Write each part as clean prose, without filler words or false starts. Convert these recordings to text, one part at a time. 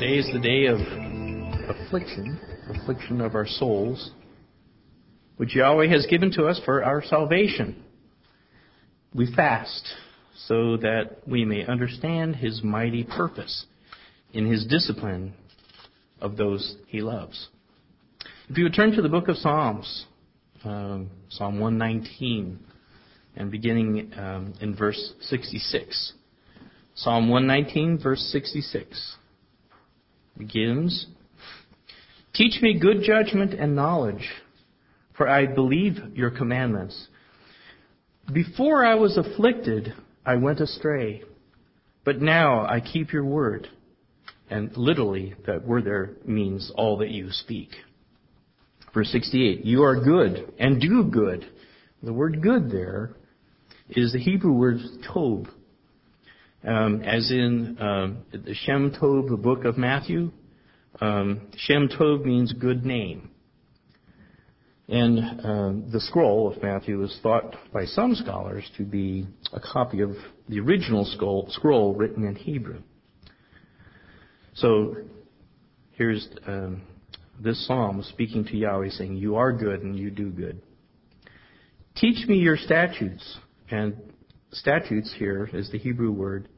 Today is the day of affliction of our souls, which Yahweh has given to us for our salvation. We fast so that we may understand His mighty purpose in His discipline of those He loves. If you would turn to the book of Psalms, Psalm 119, and beginning in verse 66. Psalm 119, verse 66 begins, "Teach me good judgment and knowledge, for I believe your commandments. Before I was afflicted, I went astray, but now I keep your word." And literally, that word there means all that you speak. Verse 68, "You are good and do good." The word good there is the Hebrew word tov. As in the Shem Tov, the book of Matthew, Shem Tov means good name. And the scroll of Matthew is thought by some scholars to be a copy of the original scroll written in Hebrew. So here's this psalm speaking to Yahweh saying, "You are good and you do good. Teach me your statutes." And statutes here is the Hebrew word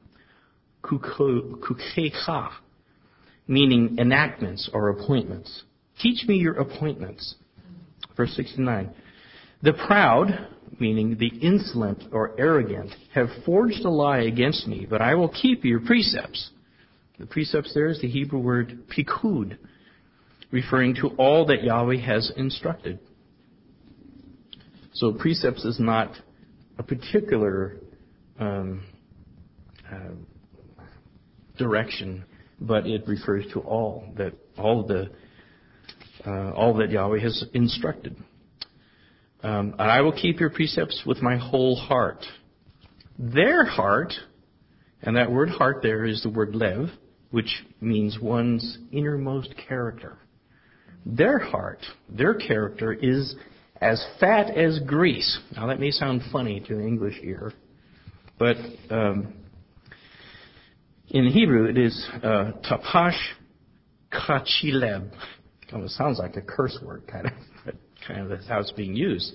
kukecha, meaning enactments or appointments. Teach me your appointments. Verse 69. "The proud," meaning the insolent or arrogant, "have forged a lie against me, but I will keep your precepts." The precepts there is the Hebrew word pikud, referring to all that Yahweh has instructed. So precepts is not a particular direction, but it refers to all that Yahweh has instructed. "And I will keep your precepts with my whole heart." Their heart, and that word heart there is the word lev, which means one's innermost character. Their heart, their character is as fat as grease. Now that may sound funny to an English ear, but in Hebrew it is tapash kachileb. It sounds like a curse word, kind of, but kind of that's how it's being used.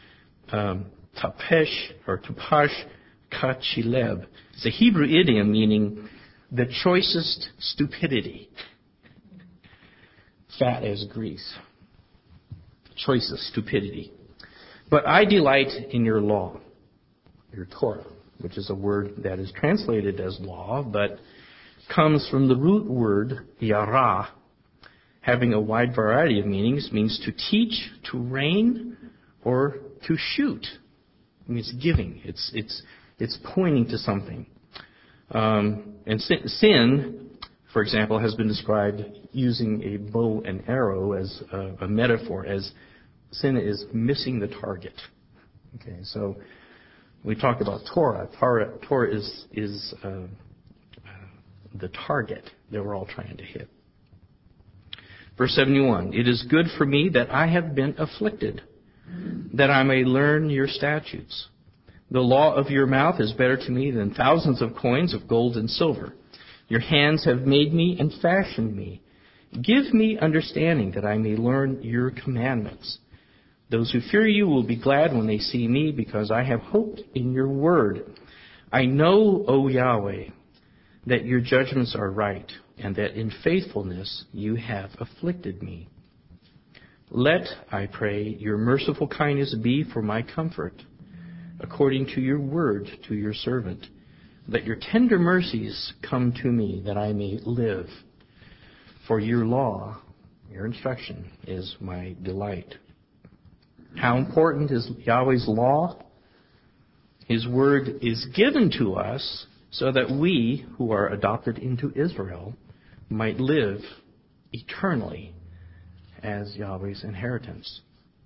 Tapesh or tapash kachileb. It's a Hebrew idiom meaning the choicest stupidity. Fat as grease. Choicest stupidity. "But I delight in your law," your Torah, which is a word that is translated as law, but comes from the root word yara, having a wide variety of meanings, means to teach, to reign, or to shoot. I mean, it's giving. It's pointing to something. And sin, for example, has been described using a bow and arrow as a metaphor, as sin is missing the target. Okay, so we talk about Torah. Torah is the target that we're all trying to hit. Verse 71, "It is good for me that I have been afflicted, that I may learn your statutes. The law of your mouth is better to me than thousands of coins of gold and silver. Your hands have made me and fashioned me. Give me understanding that I may learn your commandments. Those who fear you will be glad when they see me, because I have hoped in your word. I know, O Yahweh, that your judgments are right, and that in faithfulness you have afflicted me. Let, I pray, your merciful kindness be for my comfort, according to your word to your servant. Let your tender mercies come to me, that I may live. For your law, your instruction, is my delight." How important is Yahweh's law? His word is given to us so that we, who are adopted into Israel, might live eternally as Yahweh's inheritance.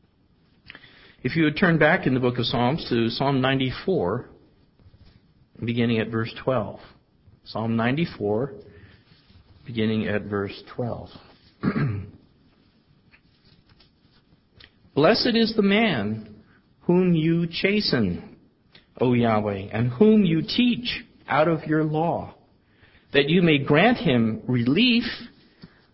If you would turn back in the book of Psalms to Psalm 94, beginning at verse 12. Psalm 94, beginning at verse 12. "Blessed is the man whom you chasten, O Yahweh, and whom you teach out of your law, that you may grant him relief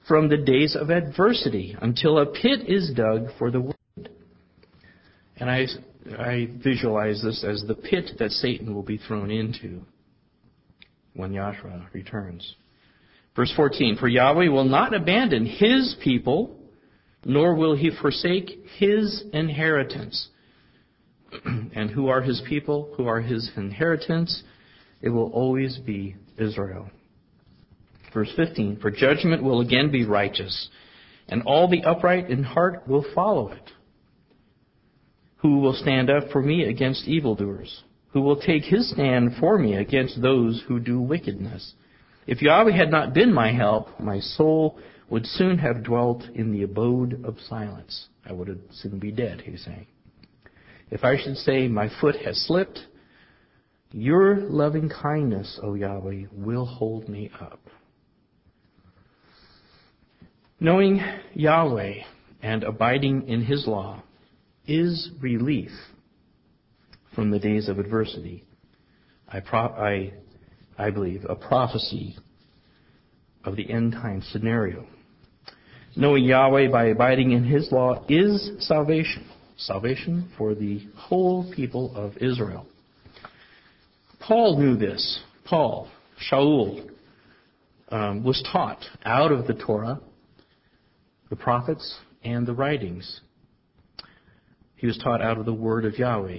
from the days of adversity until a pit is dug for the wicked. And I visualize this as the pit that Satan will be thrown into when Yahshua returns. Verse 14, for Yahweh will not abandon His people, nor will He forsake His inheritance. And who are His people? Who are His inheritance? It will always be Israel. Verse 15, for judgment will again be righteous, and all the upright in heart will follow it. Who will stand up for me against evildoers? Who will take his stand for me against those who do wickedness? If Yahweh had not been my help, my soul would soon have dwelt in the abode of silence. I would soon be dead, he's saying. If I should say my foot has slipped, your loving kindness, O Yahweh, will hold me up. Knowing Yahweh and abiding in His law is relief from the days of adversity. I believe a prophecy of the end time scenario. Knowing Yahweh by abiding in His law is salvation. Salvation for the whole people of Israel. Paul knew this. Paul, Shaul, was taught out of the Torah, the prophets, and the writings. He was taught out of the Word of Yahweh,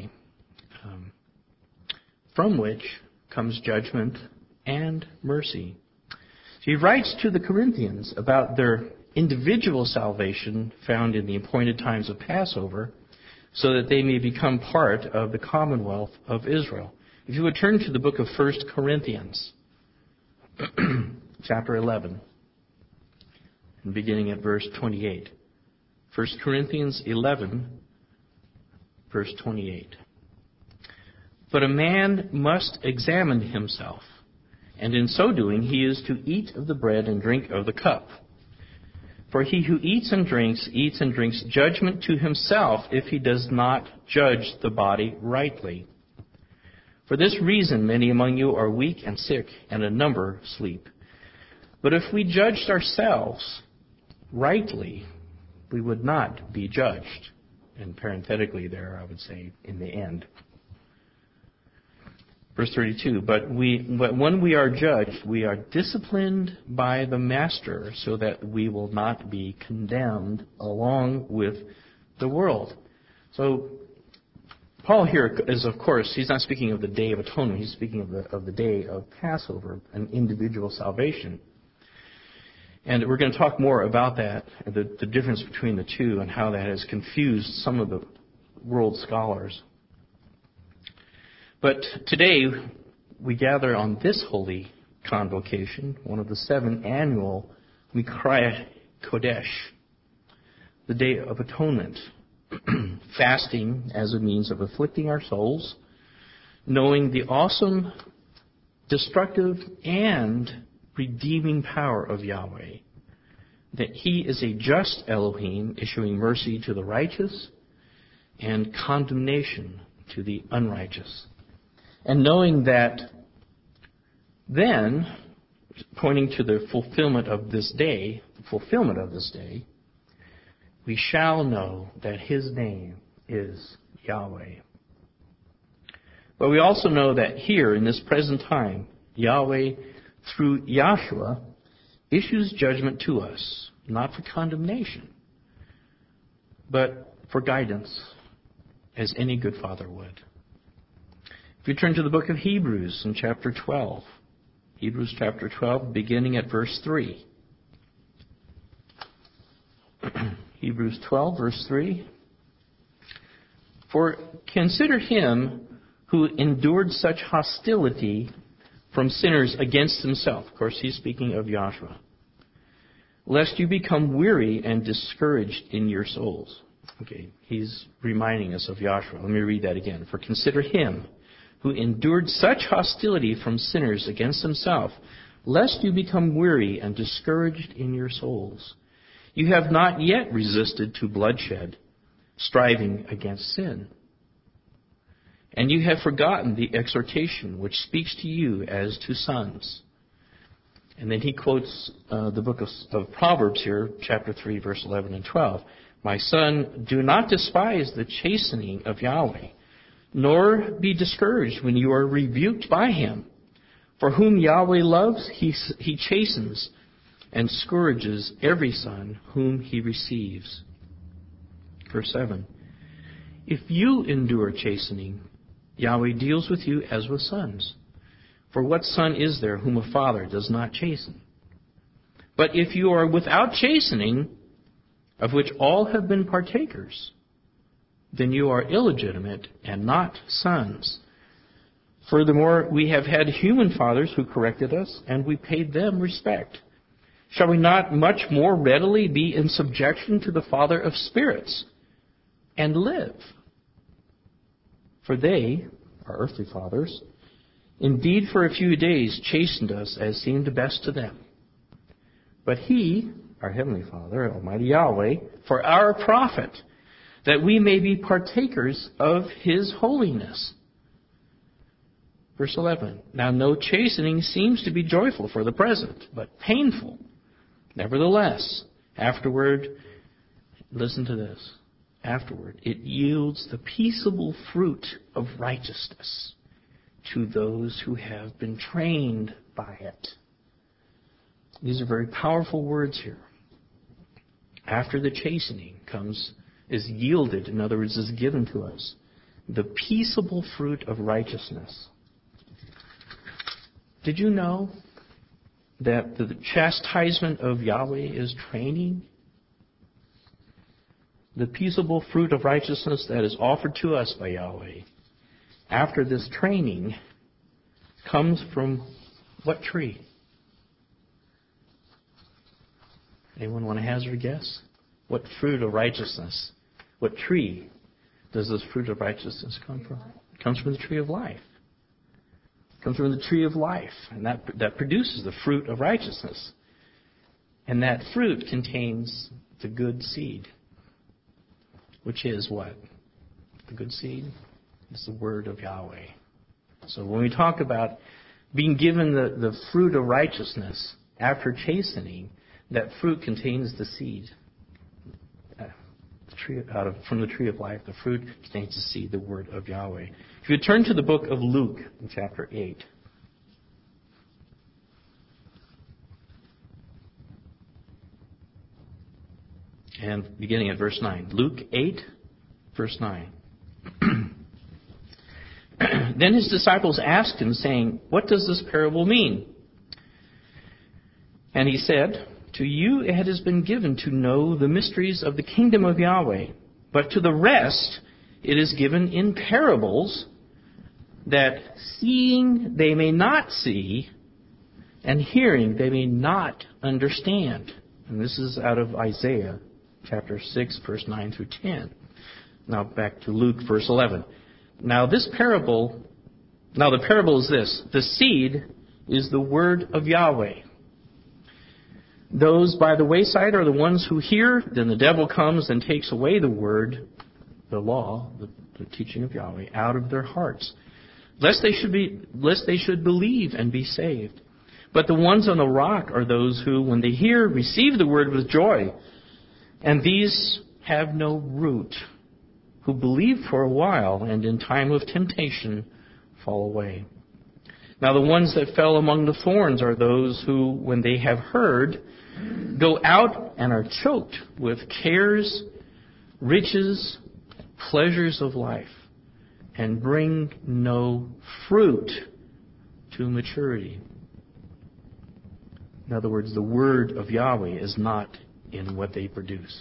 from which comes judgment and mercy. So he writes to the Corinthians about their individual salvation found in the appointed times of Passover, so that they may become part of the commonwealth of Israel. If you would turn to the book of 1 Corinthians, chapter 11, and beginning at verse 28. 1 Corinthians 11, verse 28. But a man must examine himself, and in so doing he is to eat of the bread and drink of the cup. For he who eats and drinks judgment to himself if he does not judge the body rightly. For this reason many among you are weak and sick, and a number sleep. But if we judged ourselves rightly, we would not be judged. And parenthetically there, I would say, in the end. Verse 32, but when we are judged, we are disciplined by the Master so that we will not be condemned along with the world. So Paul here is, of course, he's not speaking of the Day of Atonement. He's speaking of the day of Passover, an individual salvation. And we're going to talk more about that, the difference between the two, and how that has confused some of the world scholars. But today, we gather on this holy convocation, one of the 7 annual Mikra Kodesh, the Day of Atonement, fasting as a means of afflicting our souls, knowing the awesome, destructive, and redeeming power of Yahweh, that He is a just Elohim, issuing mercy to the righteous and condemnation to the unrighteous. And knowing that then, pointing to the fulfillment of this day, we shall know that His name is Yahweh. But we also know that here, in this present time, Yahweh, through Yahshua, issues judgment to us, not for condemnation, but for guidance, as any good father would. If you turn to the book of Hebrews in chapter 12, Hebrews chapter 12, beginning at verse 3. Hebrews 12, verse 3. For consider him who endured such hostility from sinners against himself. Of course, he's speaking of Yahshua. Lest you become weary and discouraged in your souls. Okay, he's reminding us of Yahshua. Let me read that again. For consider him who endured such hostility from sinners against himself, lest you become weary and discouraged in your souls. You have not yet resisted to bloodshed, striving against sin. And you have forgotten the exhortation which speaks to you as to sons. And then he quotes the book of Proverbs here, chapter 3, verse 11 and 12. My son, do not despise the chastening of Yahweh, nor be discouraged when you are rebuked by him. For whom Yahweh loves, he chastens and scourges every son whom he receives. Verse 7. If you endure chastening, Yahweh deals with you as with sons. For what son is there whom a father does not chasten? But if you are without chastening, of which all have been partakers, then you are illegitimate and not sons. Furthermore, we have had human fathers who corrected us, and we paid them respect. Shall we not much more readily be in subjection to the Father of spirits and live? For they, our earthly fathers, indeed for a few days chastened us as seemed best to them. But He, our Heavenly Father, Almighty Yahweh, for our profit, that we may be partakers of His holiness. Verse 11. Now no chastening seems to be joyful for the present, but painful. Nevertheless, afterward, listen to this, afterward, it yields the peaceable fruit of righteousness to those who have been trained by it. These are very powerful words here. After the chastening is yielded, in other words, is given to us, the peaceable fruit of righteousness. Did you know that the chastisement of Yahweh is training? The peaceable fruit of righteousness that is offered to us by Yahweh after this training comes from what tree? Anyone want to hazard a guess? What fruit of righteousness? What tree does this fruit of righteousness come from? It comes from the tree of life. It comes from the tree of life, and that produces the fruit of righteousness. And that fruit contains the good seed, which is what? The good seed is the word of Yahweh. So when we talk about being given the fruit of righteousness after chastening, that fruit contains the seed. From the tree of life, the fruit contains the seed, the word of Yahweh. If you turn to the book of Luke in chapter 8. And beginning at verse 9. Luke 8, verse 9. Then his disciples asked him, saying, What does this parable mean? And he said, To you it has been given to know the mysteries of the kingdom of Yahweh, but to the rest it is given in parables, that seeing they may not see, and hearing they may not understand. And this is out of Isaiah chapter 6, verse 9 through 10. Now back to Luke, verse 11. Now the parable is this. The seed is the word of Yahweh. Those by the wayside are the ones who hear, then the devil comes and takes away the word, the law, the teaching of Yahweh, out of their hearts, lest they should believe and be saved. But the ones on the rock are those who, when they hear, receive the word with joy. And these have no root, who believe for a while, and in time of temptation fall away. Now the ones that fell among the thorns are those who, when they have heard, go out and are choked with cares, riches, pleasures of life, and bring no fruit to maturity. In other words, the word of Yahweh is not in what they produce.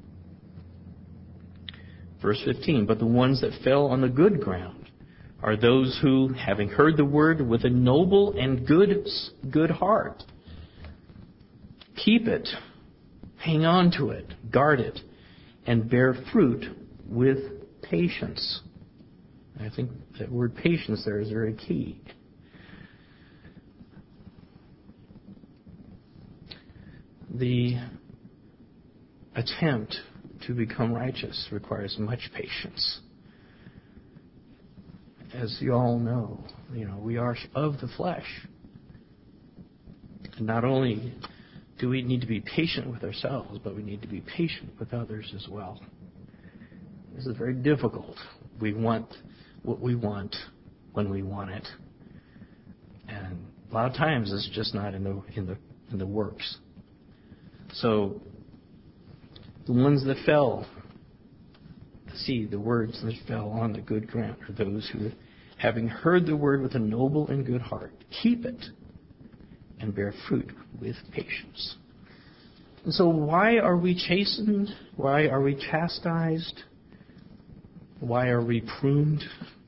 Verse 15, But the ones that fell on the good ground are those who, having heard the word with a noble and good heart, keep it, hang on to it, guard it, and bear fruit with patience. I think that word patience there is very key. The attempt to become righteous requires much patience. As you all know, we are of the flesh. And not only do we need to be patient with ourselves, but we need to be patient with others as well. This is very difficult. We want what we want when we want it. And a lot of times it's just not in the works. So the ones that fell, the words that fell on the good ground are those who, having heard the word with a noble and good heart, keep it and bear fruit with patience. And so why are we chastened? Why are we chastised? Why are we pruned?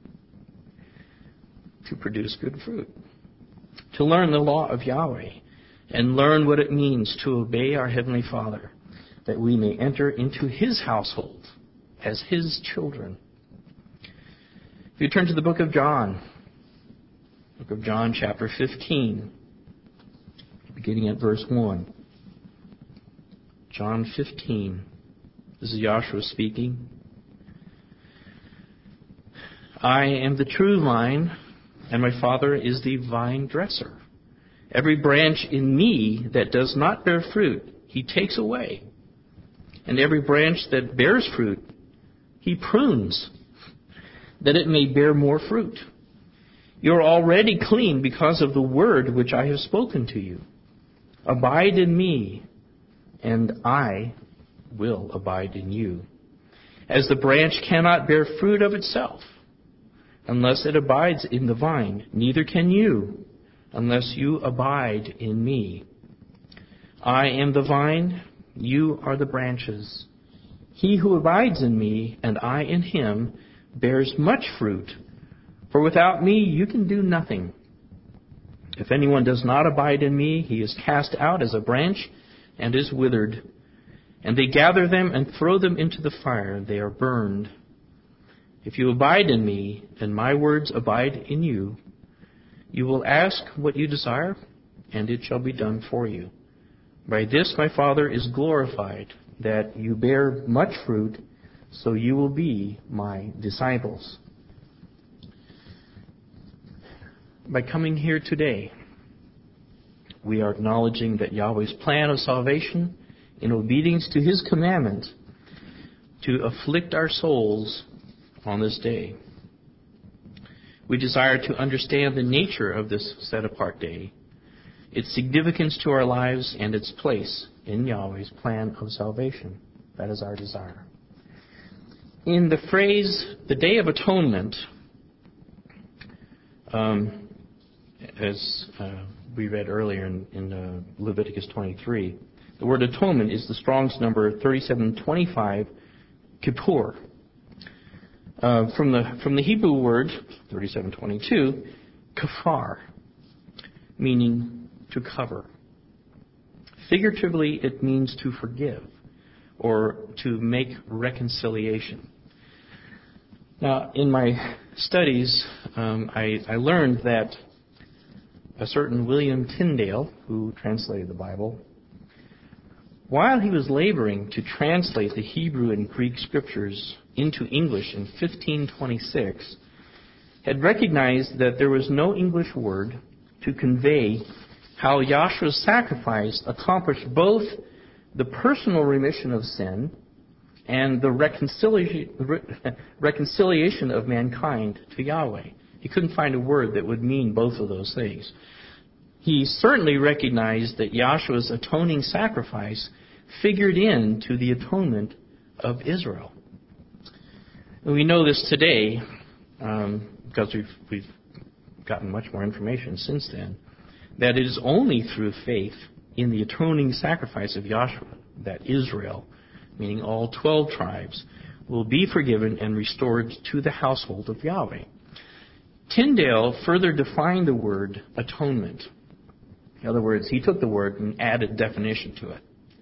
To produce good fruit. To learn the law of Yahweh and learn what it means to obey our Heavenly Father, that we may enter into His household as His children. If you turn to the book of John chapter 15, beginning at verse 1. John 15. This is Joshua speaking. I am the true vine, and my Father is the vine dresser. Every branch in me that does not bear fruit, He takes away. And every branch that bears fruit, He prunes, that it may bear more fruit. You are already clean because of the word which I have spoken to you. Abide in me, and I will abide in you. As the branch cannot bear fruit of itself, unless it abides in the vine, neither can you, unless you abide in me. I am the vine, you are the branches. He who abides in me, and I in him, bears much fruit, for without me you can do nothing. If anyone does not abide in me, he is cast out as a branch and is withered. And they gather them and throw them into the fire, and they are burned. If you abide in me, and my words abide in you, you will ask what you desire, and it shall be done for you. By this my Father is glorified, that you bear much fruit, so you will be my disciples. By coming here today, we are acknowledging that Yahweh's plan of salvation, in obedience to His commandment, to afflict our souls on this day. We desire to understand the nature of this set-apart day, its significance to our lives, and its place in Yahweh's plan of salvation. That is our desire. In the phrase, the Day of Atonement, as we read earlier in Leviticus 23, the word atonement is the Strong's number 3725, kippur. From the Hebrew word 3722, kafar, meaning to cover. Figuratively, it means to forgive or to make reconciliation. Now, in my studies, I learned that a certain William Tyndale, who translated the Bible, while he was laboring to translate the Hebrew and Greek scriptures into English in 1526, had recognized that there was no English word to convey how Yahshua's sacrifice accomplished both the personal remission of sin and the reconciliation of mankind to Yahweh. He couldn't find a word that would mean both of those things. He certainly recognized that Yahshua's atoning sacrifice figured into the atonement of Israel. And we know this today because we've gotten much more information since then, that it is only through faith in the atoning sacrifice of Yahshua that Israel, meaning all 12 tribes, will be forgiven and restored to the household of Yahweh. Tyndale further defined the word atonement. In other words, he took the word and added definition to it.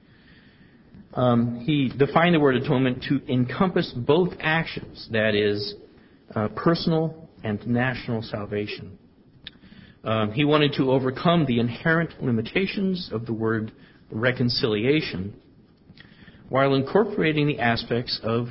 He defined the word atonement to encompass both actions, that is, personal and national salvation. He wanted to overcome the inherent limitations of the word reconciliation while incorporating the aspects of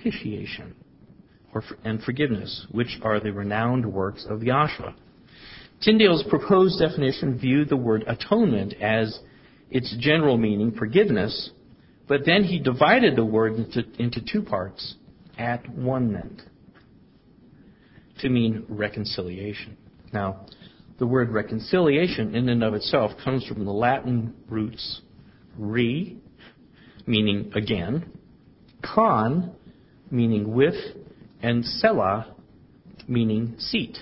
propitiation and forgiveness, which are the renowned works of Yahshua. Tyndale's proposed definition viewed the word atonement as its general meaning, forgiveness, but then he divided the word into two parts, at-one-ment, to mean reconciliation. Now, the word reconciliation in and of itself comes from the Latin roots re, meaning again, con, meaning with, and cella, meaning seat.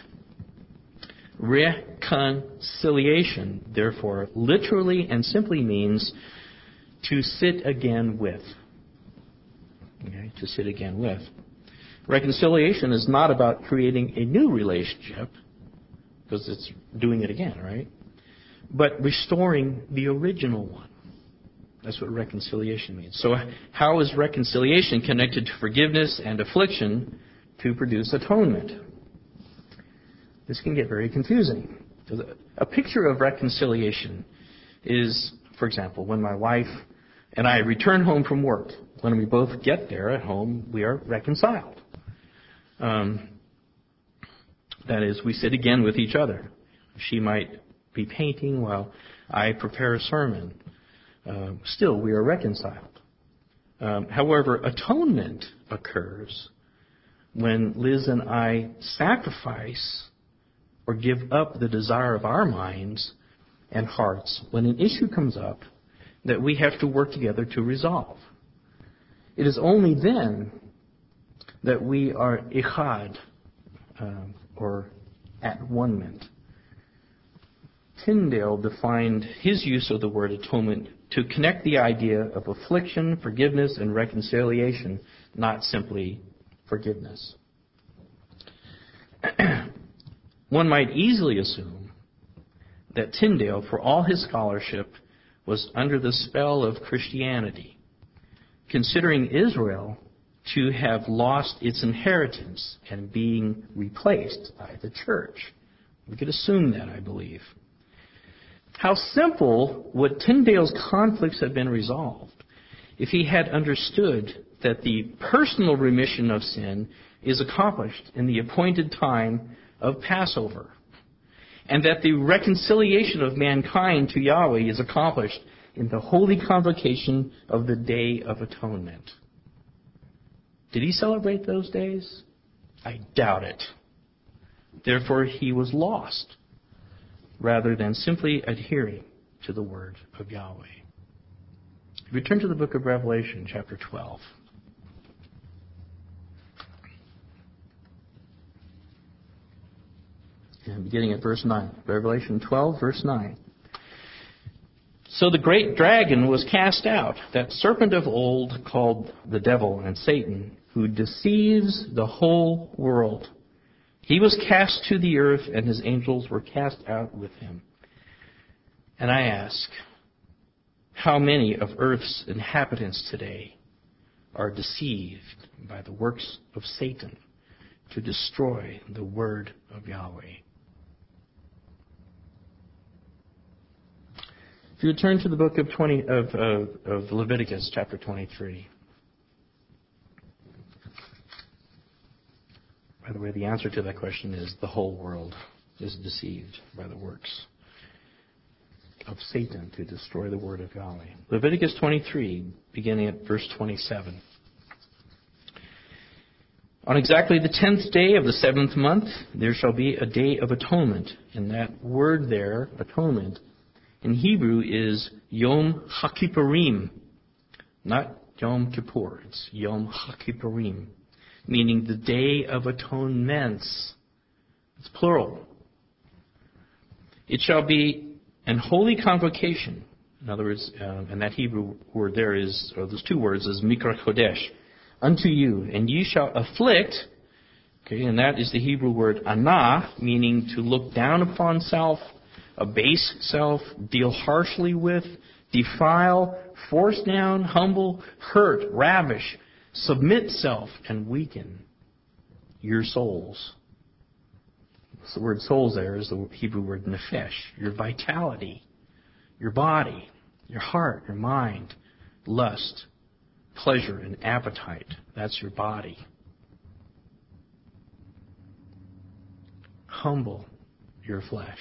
Reconciliation, therefore, literally and simply means to sit again with. Okay, to sit again with. Reconciliation is not about creating a new relationship, because it's doing it again, right? But restoring the original one. That's what reconciliation means. So how is reconciliation connected to forgiveness and affliction to produce atonement? This can get very confusing. A picture of reconciliation is, for example, when my wife and I return home from work. When we both get there at home, we are reconciled. That is, we sit again with each other. She might be painting while I prepare a sermon. Still, we are reconciled. However, atonement occurs when Liz and I sacrifice or give up the desire of our minds and hearts when an issue comes up that we have to work together to resolve. It is only then that we are ichad, or at-one-ment. Tyndale defined his use of the word atonement to connect the idea of affliction, forgiveness, and reconciliation, not simply forgiveness. One might easily assume that Tyndale, for all his scholarship, was under the spell of Christianity, considering Israel to have lost its inheritance and being replaced by the church. We could assume that, I believe. How simple would Tyndale's conflicts have been resolved if he had understood that the personal remission of sin is accomplished in the appointed time of Passover, and that the reconciliation of mankind to Yahweh is accomplished in the holy convocation of the Day of Atonement. Did he celebrate those days? I doubt it. Therefore, he was lost, rather than simply adhering to the word of Yahweh. Return to the book of Revelation, chapter 12. And beginning at verse 9. Revelation 12, verse 9. So the great dragon was cast out, that serpent of old called the devil and Satan, who deceives the whole world. He was cast to the earth, and his angels were cast out with him. And I ask, how many of earth's inhabitants today are deceived by the works of Satan to destroy the word of Yahweh? If you would turn to the book of Leviticus, chapter 23. By the way, the answer to that question is the whole world is deceived by the works of Satan to destroy the word of Yahweh. Leviticus 23, beginning at verse 27. On exactly the 10th day of the 7th month, there shall be a day of atonement. And that word there, atonement, in Hebrew is Yom HaKippurim, not Yom Kippur. It's Yom HaKippurim, meaning the Day of Atonements. It's plural. It shall be an holy convocation. In other words, and that Hebrew word there is, or those two words, is Mikra Kodesh, unto you. And ye shall afflict, okay, and that is the Hebrew word anah, meaning to look down upon self, abase self, deal harshly with, defile, force down, humble, hurt, ravish, submit self, and weaken your souls. The word souls there is the Hebrew word nefesh, your vitality, your body, your heart, your mind, lust, pleasure, and appetite. That's your body. Humble your flesh.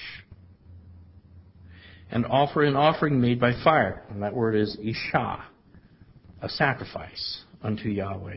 And offer an offering made by fire. And that word is Ishah, a sacrifice unto Yahweh.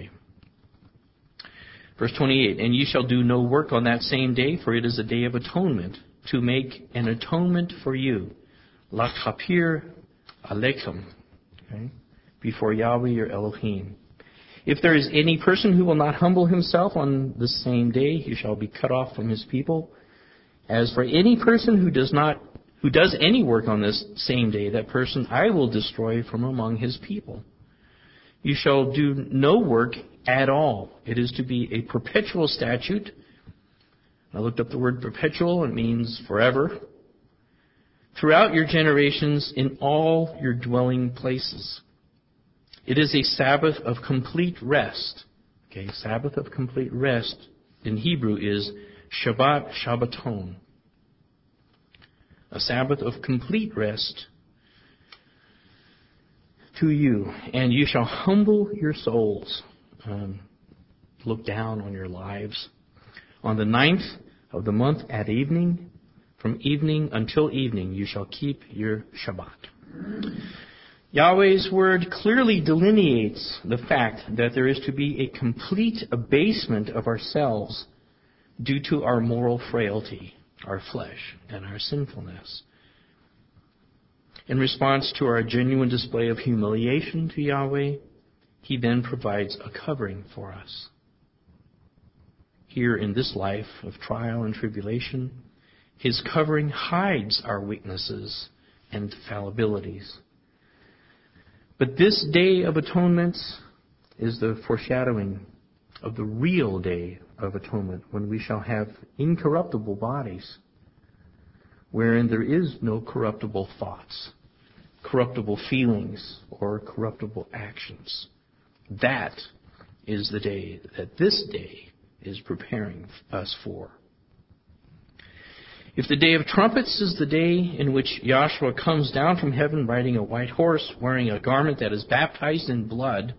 Verse 28, and ye shall do no work on that same day, for it is a day of atonement, to make an atonement for you. Lachapir alechem. Okay? Before Yahweh your Elohim. If there is any person who will not humble himself on the same day, he shall be cut off from his people. As for any person who does any work on this same day, that person I will destroy from among his people. You shall do no work at all. It is to be a perpetual statute. I looked up the word perpetual. It means forever. Throughout your generations, in all your dwelling places. It is a Sabbath of complete rest. Okay, Sabbath of complete rest in Hebrew is Shabbat Shabbaton. A Sabbath of complete rest to you. And you shall humble your souls. Look down on your lives. On the 9th of the month at evening, from evening until evening, you shall keep your Shabbat. Yahweh's word clearly delineates the fact that there is to be a complete abasement of ourselves due to our moral frailty, our flesh, and our sinfulness. In response to our genuine display of humiliation to Yahweh, He then provides a covering for us. Here in this life of trial and tribulation, His covering hides our weaknesses and fallibilities. But this Day of Atonement is the foreshadowing of the real Day of Atonement, when we shall have incorruptible bodies, wherein there is no corruptible thoughts, corruptible feelings, or corruptible actions. That is the day that this day is preparing us for. If the Day of Trumpets is the day in which Yahshua comes down from heaven riding a white horse, wearing a garment that is baptized in blood,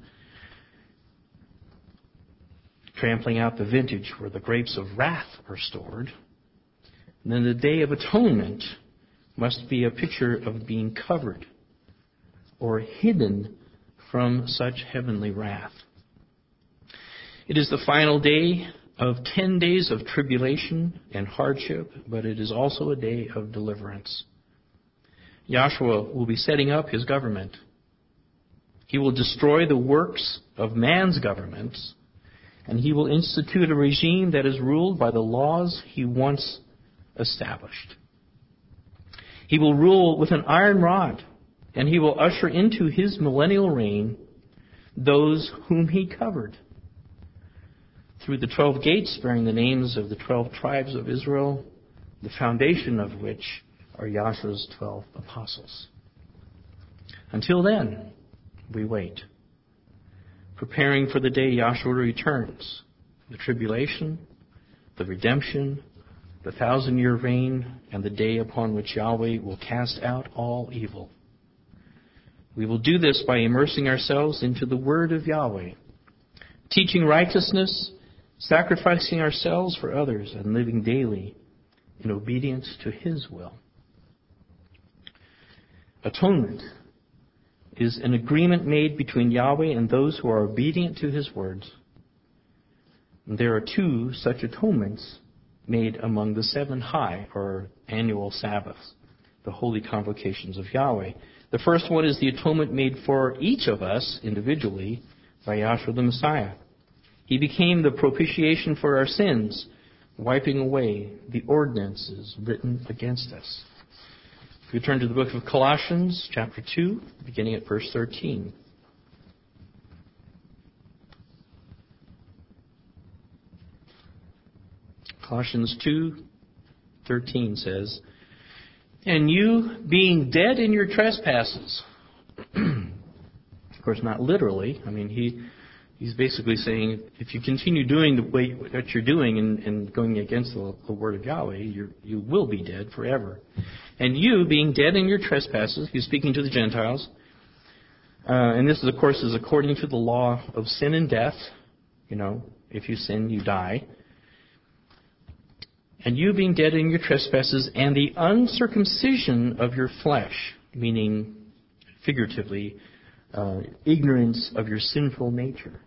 trampling out the vintage where the grapes of wrath are stored, then the Day of Atonement must be a picture of being covered or hidden from such heavenly wrath. It is the final day of 10 days of tribulation and hardship, but it is also a day of deliverance. Yahshua will be setting up His government. He will destroy the works of man's governments, and He will institute a regime that is ruled by the laws He once established. He will rule with an iron rod, and He will usher into His millennial reign those whom He covered. Through the 12 gates bearing the names of the 12 tribes of Israel, the foundation of which are Yahshua's 12 apostles. Until then, we wait, preparing for the day Yahshua returns, the tribulation, the redemption, the 1,000-year reign, and the day upon which Yahweh will cast out all evil. We will do this by immersing ourselves into the Word of Yahweh, teaching righteousness, sacrificing ourselves for others, and living daily in obedience to His will. Atonement is an agreement made between Yahweh and those who are obedient to His words. And there are 2 such atonements made among the 7 high, or annual Sabbaths, the holy convocations of Yahweh. The first one is the atonement made for each of us individually by Yahshua the Messiah. He became the propitiation for our sins, wiping away the ordinances written against us. If we turn to the book of Colossians, chapter 2, beginning at verse 13. Colossians 2:13 says, "And you, being dead in your trespasses," of course, not literally. I mean, He's basically saying, if you continue doing the way that you're doing and going against the word of Yahweh, you will be dead forever. "And you, being dead in your trespasses," He's speaking to the Gentiles, and this, of course, is according to the law of sin and death. You know, if you sin, you die. And you being dead in your trespasses and the uncircumcision of your flesh, meaning figuratively, ignorance of your sinful nature.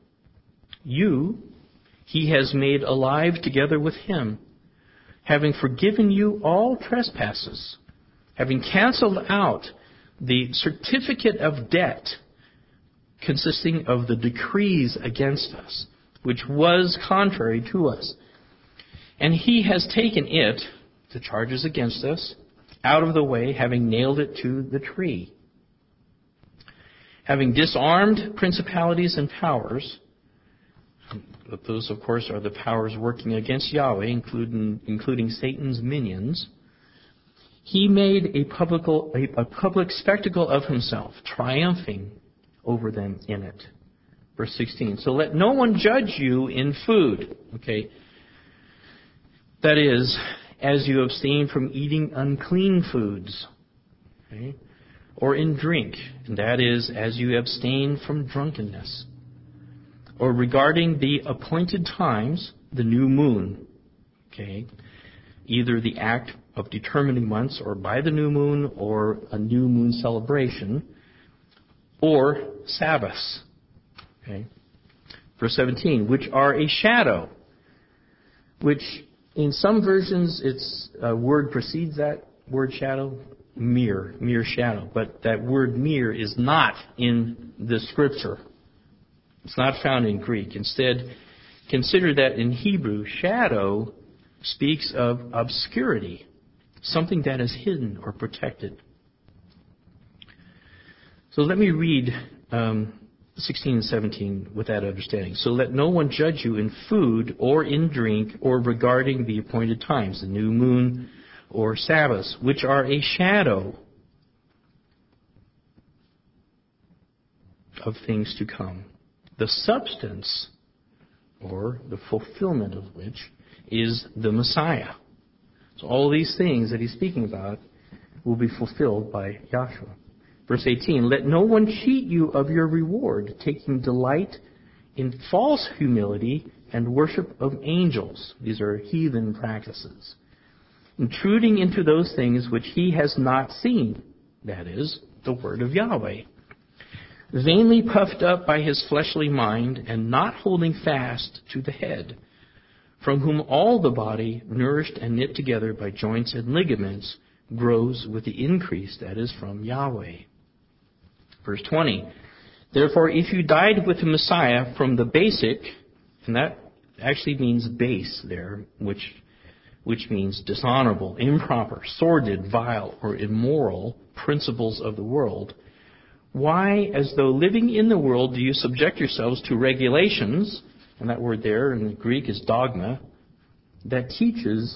He has made alive together with him, having forgiven you all trespasses, having canceled out the certificate of debt consisting of the decrees against us, which was contrary to us. And he has taken it, the charges against us, out of the way, having nailed it to the tree. Having disarmed principalities and powers, those, of course, are the powers working against Yahweh, including Satan's minions, he made a public spectacle of himself, triumphing over them in it. Verse 16, so let no one judge you in food. Okay. That is, as you abstain from eating unclean foods. Okay. Or in drink. And that is, as you abstain from drunkenness. Or regarding the appointed times, the new moon. Okay. Either the act of determining months, or by the new moon, or a new moon celebration, or Sabbaths. Okay. Verse 17, which are a shadow, which in some versions its word precedes that word shadow, mere shadow. But that word mere is not in the Scripture. It's not found in Greek. Instead, consider that in Hebrew, shadow speaks of obscurity, something that is hidden or protected. So let me read 16 and 17 with that understanding. So let no one judge you in food or in drink or regarding the appointed times, the new moon or Sabbaths, which are a shadow of things to come. The substance, or the fulfillment of which, is the Messiah. So all these things that he's speaking about will be fulfilled by Yahshua. Verse 18, let no one cheat you of your reward, taking delight in false humility and worship of angels. These are heathen practices. Intruding into those things which he has not seen, that is, the word of Yahweh. Vainly puffed up by his fleshly mind and not holding fast to the head, from whom all the body, nourished and knit together by joints and ligaments, grows with the increase that is from Yahweh. Verse 20, therefore if you died with the Messiah from the basic, and that actually means base there, which means dishonorable, improper, sordid, vile, or immoral principles of the world, why, as though living in the world, do you subject yourselves to regulations, and that word there in the Greek is dogma, that teaches,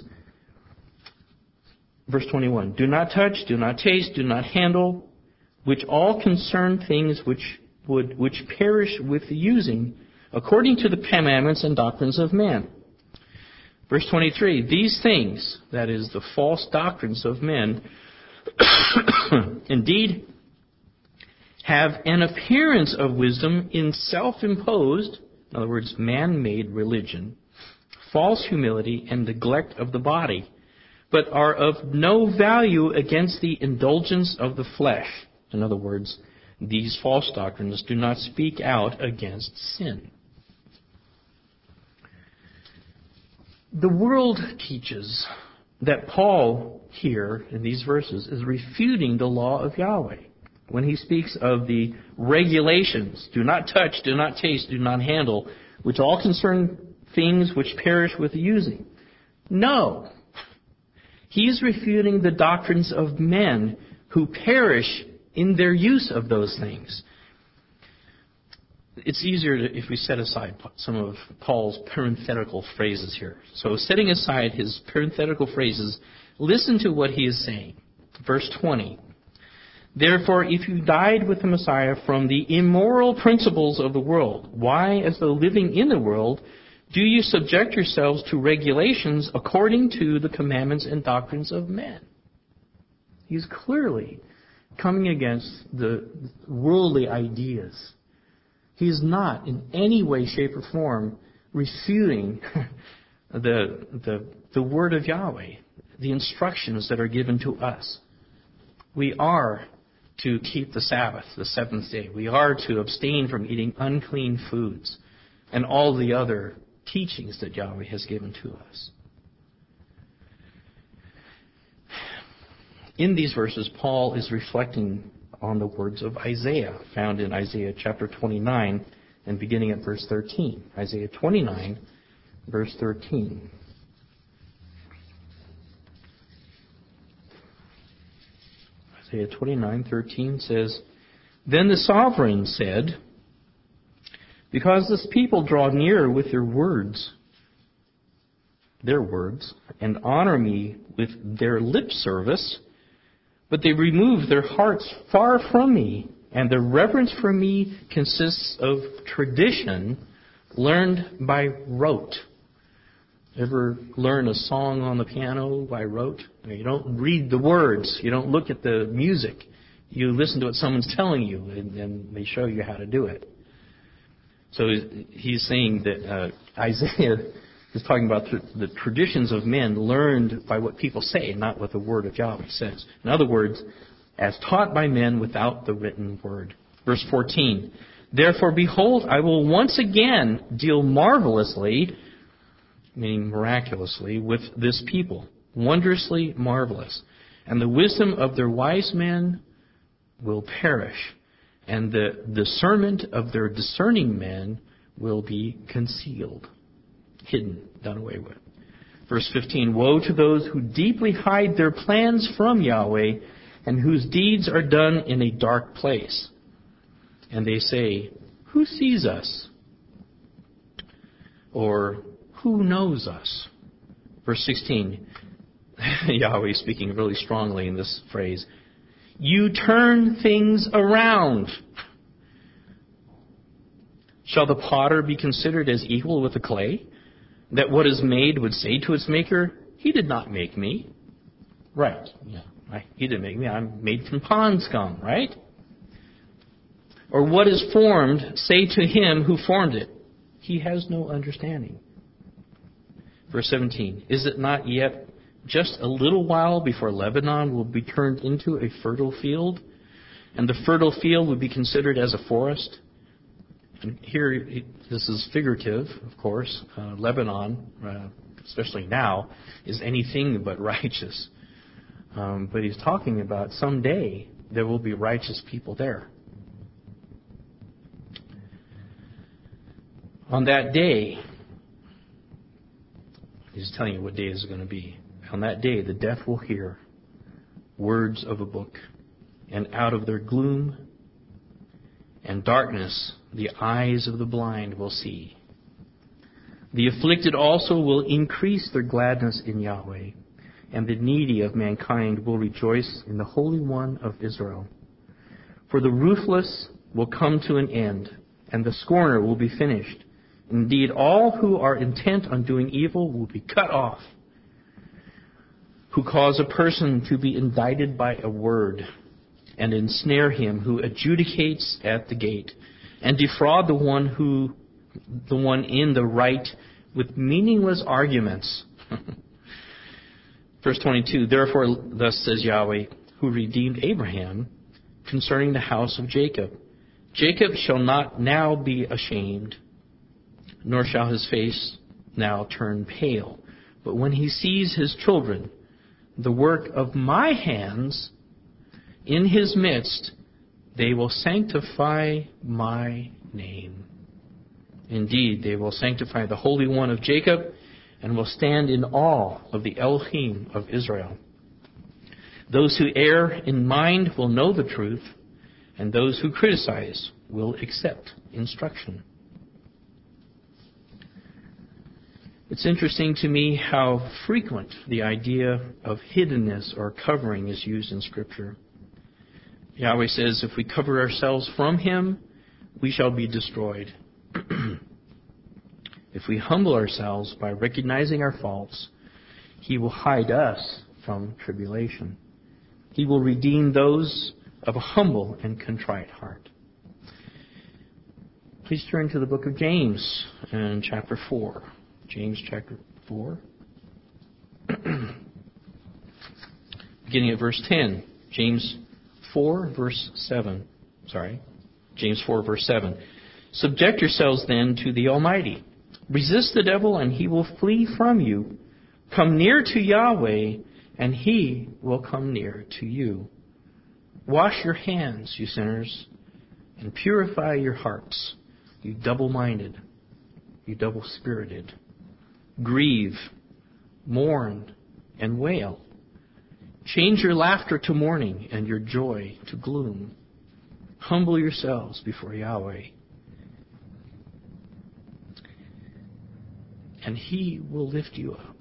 verse 21, do not touch, do not taste, do not handle, which all concern things which perish with the using, according to the commandments and doctrines of men. Verse 23, these things, that is, the false doctrines of men, indeed have an appearance of wisdom in self-imposed, in other words, man-made religion, false humility, and neglect of the body, but are of no value against the indulgence of the flesh. In other words, these false doctrines do not speak out against sin. The world teaches that Paul here in these verses is refuting the law of Yahweh when he speaks of the regulations, do not touch, do not taste, do not handle, which all concern things which perish with the using. No. He is refuting the doctrines of men who perish in their use of those things. It's easier if we set aside some of Paul's parenthetical phrases here. So setting aside his parenthetical phrases, listen to what he is saying. Verse 20. Therefore, if you died with the Messiah from the immoral principles of the world, why, as though living in the world, do you subject yourselves to regulations according to the commandments and doctrines of men? He's clearly coming against the worldly ideas. He is not in any way, shape, or form refuting the word of Yahweh, the instructions that are given to us. We are to keep the Sabbath, the seventh day. We are to abstain from eating unclean foods and all the other teachings that Yahweh has given to us. In these verses, Paul is reflecting on the words of Isaiah, found in Isaiah chapter 29 and beginning at verse 13. Isaiah 29, verse 13. Isaiah 29:13 says, "Then the sovereign said, because this people draw near with their words, and honor me with their lip service, but they remove their hearts far from me, and their reverence for me consists of tradition learned by rote." Ever learn a song on the piano by rote? You don't read the words. You don't look at the music. You listen to what someone's telling you, and they show you how to do it. So he's saying that Isaiah is talking about the traditions of men learned by what people say, not what the word of Yahweh says. In other words, as taught by men without the written word. Verse 14, "Therefore, behold, I will once again deal marvelously," meaning miraculously, "with this people, wondrously marvelous. And the wisdom of their wise men will perish, and the discernment of their discerning men will be concealed," hidden, done away with. Verse 15, "Woe to those who deeply hide their plans from Yahweh, and whose deeds are done in a dark place. And they say, who sees us? Or who knows us?" Verse 16, Yahweh speaking really strongly in this phrase, "You turn things around. Shall the potter be considered as equal with the clay, that what is made would say to its maker, he did not make me?" Right. Yeah. He didn't make me. I'm made from pond scum, right? "Or what is formed, say to him who formed it, he has no understanding." Verse 17, "Is it not yet just a little while before Lebanon will be turned into a fertile field, and the fertile field would be considered as a forest?" And here, this is figurative, of course. Lebanon, especially now, is anything but righteous. But he's talking about someday there will be righteous people there. On that day, he's telling you what day is going to be. On that day, the deaf will hear words of a book, and out of their gloom and darkness, the eyes of the blind will see. The afflicted also will increase their gladness in Yahweh, and the needy of mankind will rejoice in the Holy One of Israel. For the ruthless will come to an end, and the scorner will be finished. Indeed, all who are intent on doing evil will be cut off, who cause a person to be indicted by a word, and ensnare him who adjudicates at the gate, and defraud the one in the right with meaningless arguments. Verse 22, "Therefore, thus says Yahweh, who redeemed Abraham, concerning the house of Jacob, Jacob shall not now be ashamed, nor shall his face now turn pale. But when he sees his children, the work of my hands, in his midst, they will sanctify my name. Indeed, they will sanctify the Holy One of Jacob, and will stand in awe of the Elohim of Israel. Those who err in mind will know the truth, and those who criticize will accept instruction." It's interesting to me how frequent the idea of hiddenness or covering is used in Scripture. Yahweh says, if we cover ourselves from Him, we shall be destroyed. If we humble ourselves by recognizing our faults, He will hide us from tribulation. He will redeem those of a humble and contrite heart. Please turn to the book of James in chapter 4. James chapter 4. Beginning at verse 10. James 4, verse 7. James 4, verse 7. Subject yourselves then to the Almighty. Resist the devil, and he will flee from you. Come near to Yahweh, and He will come near to you. Wash your hands, you sinners, and purify your hearts, you double-minded, you double-spirited. Grieve, mourn, and wail. Change your laughter to mourning and your joy to gloom. Humble yourselves before Yahweh, and He will lift you up.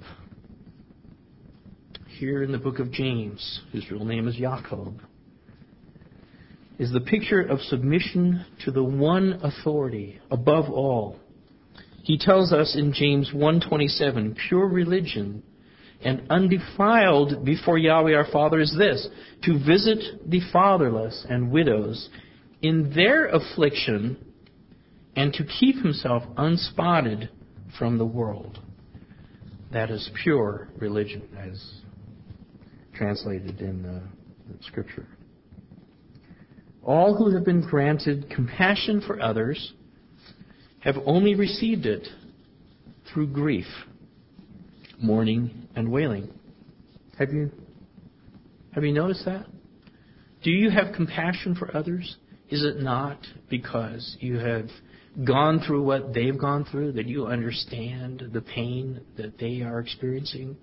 Here in the book of James, whose real name is Jacob, is the picture of submission to the one authority above all. He tells us in James 1:27, pure religion and undefiled before Yahweh our Father is this, to visit the fatherless and widows in their affliction and to keep himself unspotted from the world. That is pure religion, as translated in the Scripture. All who have been granted compassion for others have only received it through grief, mourning, and wailing. Have you noticed that? Do you have compassion for others? Is it not because you have gone through what they've gone through, that you understand the pain that they are experiencing?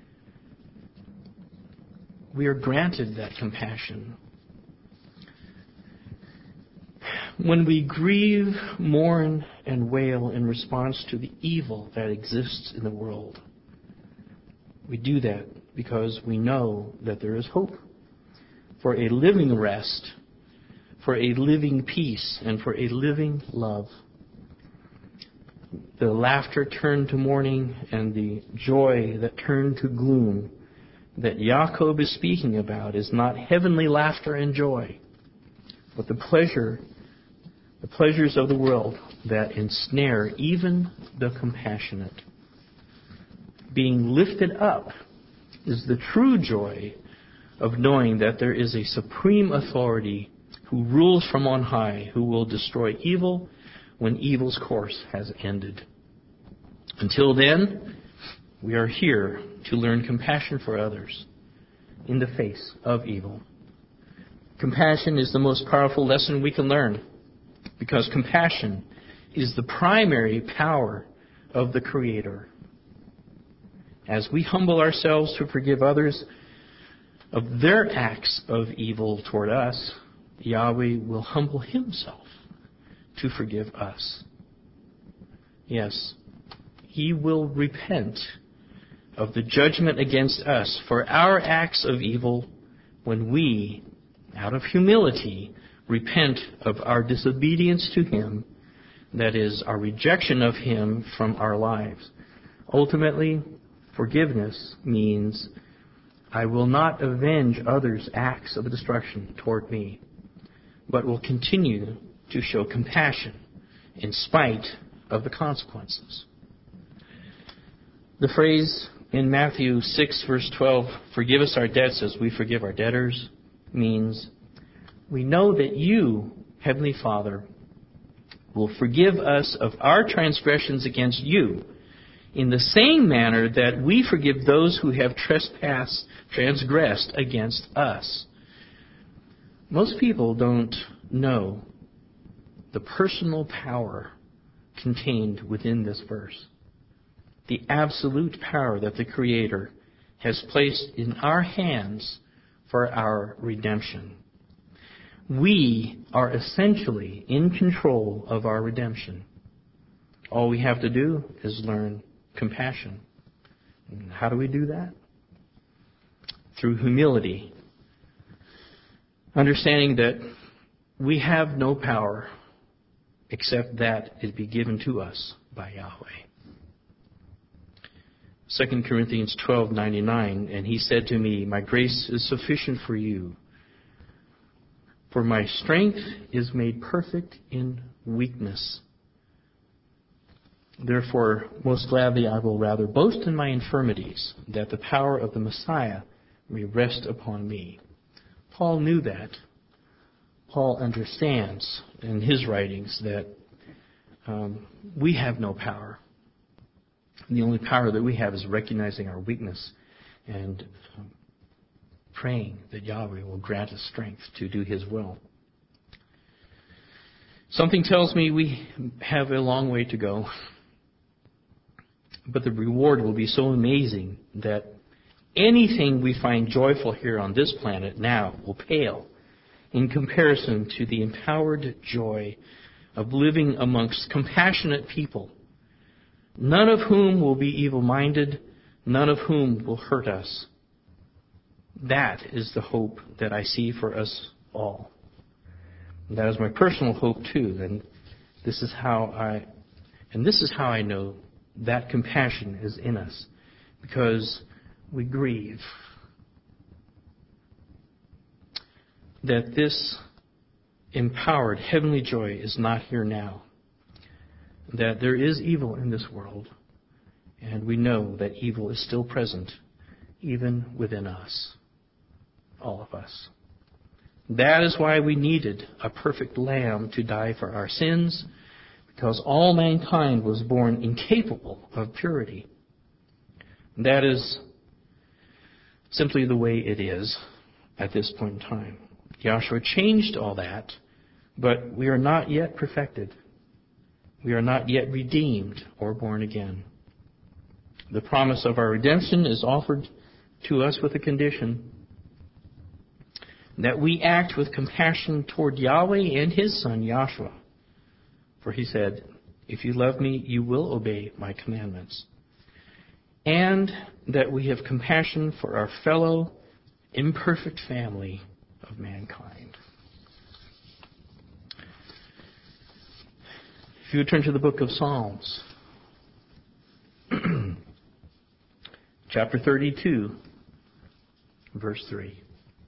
We are granted that compassion. When we grieve, mourn, and wail in response to the evil that exists in the world, we do that because we know that there is hope for a living rest, for a living peace, and for a living love. The laughter turned to mourning and the joy that turned to gloom that Jacob is speaking about is not heavenly laughter and joy, but the pleasures of the world that ensnare even the compassionate. Being lifted up is the true joy of knowing that there is a supreme authority who rules from on high, who will destroy evil when evil's course has ended. Until then, we are here to learn compassion for others in the face of evil. Compassion is the most powerful lesson we can learn, because compassion is the primary power of the Creator. As we humble ourselves to forgive others of their acts of evil toward us, Yahweh will humble Himself to forgive us. Yes, He will repent of the judgment against us for our acts of evil when we, out of humility, repent of our disobedience to Him, that is, our rejection of Him from our lives. Ultimately, forgiveness means I will not avenge others' acts of destruction toward me, but will continue to show compassion in spite of the consequences. The phrase in Matthew 6, verse 12, forgive us our debts as we forgive our debtors, means we know that you, Heavenly Father, will forgive us of our transgressions against you in the same manner that we forgive those who have transgressed against us. Most people don't know the personal power contained within this verse. The absolute power that the Creator has placed in our hands for our redemption. We are essentially in control of our redemption. All we have to do is learn compassion. And how do we do that? Through humility. Understanding that we have no power except that it be given to us by Yahweh. 2 Corinthians 12:99, and He said to me, my grace is sufficient for you, for my strength is made perfect in weakness. Therefore, most gladly I will rather boast in my infirmities, that the power of the Messiah may rest upon me. Paul knew that. Paul understands in his writings that we have no power. The only power that we have is recognizing our weakness and praying that Yahweh will grant us strength to do His will. Something tells me we have a long way to go, but the reward will be so amazing that anything we find joyful here on this planet now will pale in comparison to the empowered joy of living amongst compassionate people, none of whom will be evil-minded, none of whom will hurt us. That is the hope that I see for us all. And that is my personal hope too. And this is how I know that compassion is in us, because we grieve that this empowered heavenly joy is not here now. That there is evil in this world, and we know that evil is still present, even within us, all of us. That is why we needed a perfect lamb to die for our sins, because all mankind was born incapable of purity. That is simply the way it is at this point in time. Yahshua changed all that, but we are not yet perfected. We are not yet redeemed or born again. The promise of our redemption is offered to us with a condition: that we act with compassion toward Yahweh and His Son, Yahshua. For He said, "If you love me, you will obey my commandments." And that we have compassion for our fellow imperfect family of mankind. If you would turn to the book of Psalms, chapter 32, verse 3.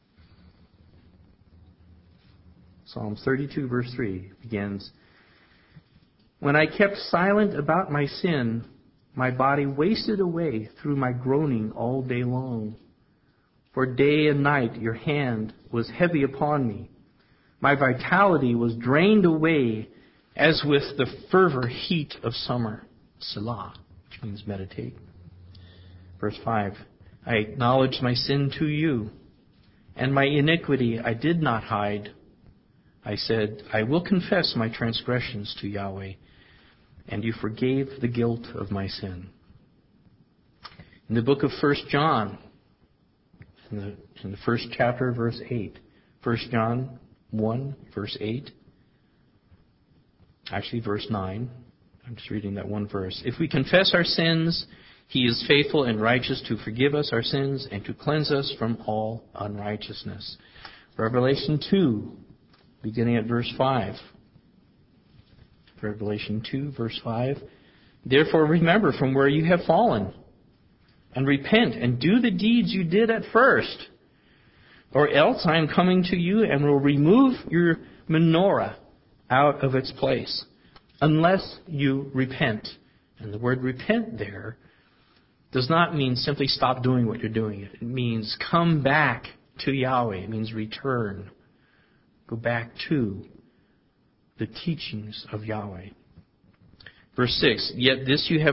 Psalms 32, verse 3 begins, "When I kept silent about my sin, my body wasted away through my groaning all day long. For day and night your hand was heavy upon me. My vitality was drained away as with the fervor heat of summer." Selah, which means meditate. Verse 5, "I acknowledged my sin to you, and my iniquity I did not hide. I said, I will confess my transgressions to Yahweh, and you forgave the guilt of my sin." In the book of 1 John, in the first chapter, verse 8, 1 John 1, verse 8, actually verse 9, I'm just reading that one verse. "If we confess our sins, He is faithful and righteous to forgive us our sins and to cleanse us from all unrighteousness." Revelation 2, beginning at verse 5. Revelation 2, verse 5. "Therefore remember from where you have fallen, and repent, and do the deeds you did at first. Or else I am coming to you and will remove your menorah out of its place, unless you repent." And the word repent there does not mean simply stop doing what you're doing. It means come back to Yahweh. It means return. Go back to the teachings of Yahweh. Verse 6, Yet this you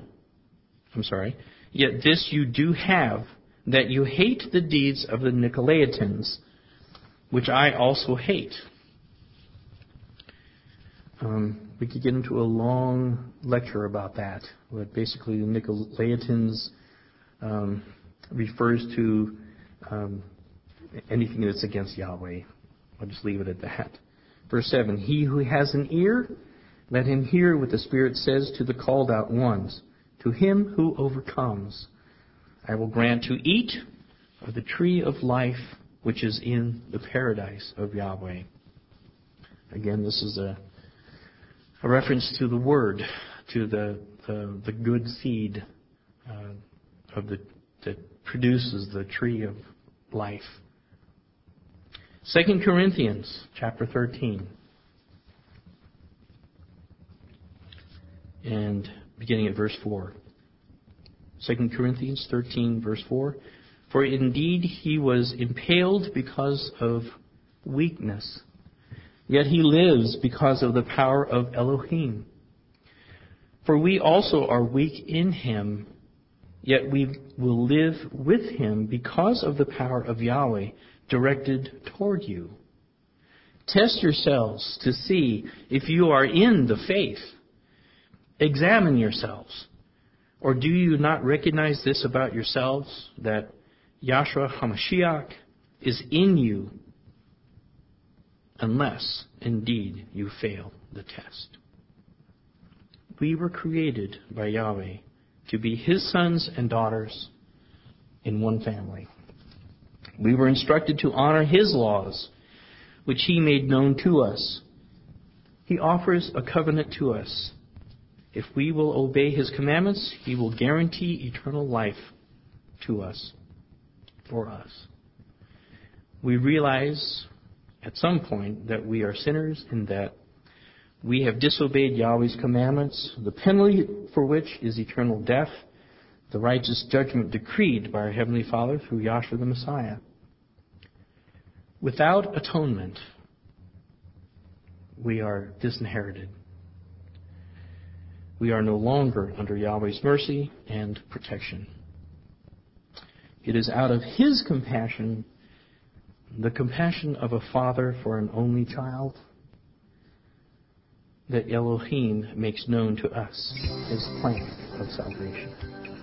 do have, that you hate the deeds of the Nicolaitans, which I also hate." We could get into a long lecture about that. But basically, the Nicolaitans refers to anything that's against Yahweh. I'll just leave it at that. Verse 7, "He who has an ear, let him hear what the Spirit says to the called out ones. To him who overcomes, I will grant to eat of the tree of life, which is in the paradise of Yahweh." Again, this is a reference to the Word, to the good seed that produces the tree of life. 2 Corinthians chapter 13. and beginning at verse 4. 2 Corinthians 13, verse 4. For indeed he was impaled because of weakness, yet he lives because of the power of Elohim. For we also are weak in him, yet we will live with him because of the power of Yahweh directed toward you. Test yourselves to see if you are in the faith. Examine yourselves. Or do you not recognize this about yourselves, that Yahshua HaMashiach is in you, unless indeed you fail the test? We were created by Yahweh to be His sons and daughters in one family. We were instructed to honor His laws, which He made known to us. He offers a covenant to us. If we will obey His commandments, He will guarantee eternal life to us, for us. We realize at some point that we are sinners and that we have disobeyed Yahweh's commandments, the penalty for which is eternal death, the righteous judgment decreed by our Heavenly Father through Yahshua the Messiah. Without atonement, we are disinherited. We are no longer under Yahweh's mercy and protection. It is out of His compassion, the compassion of a father for an only child, that Elohim makes known to us His plan of salvation.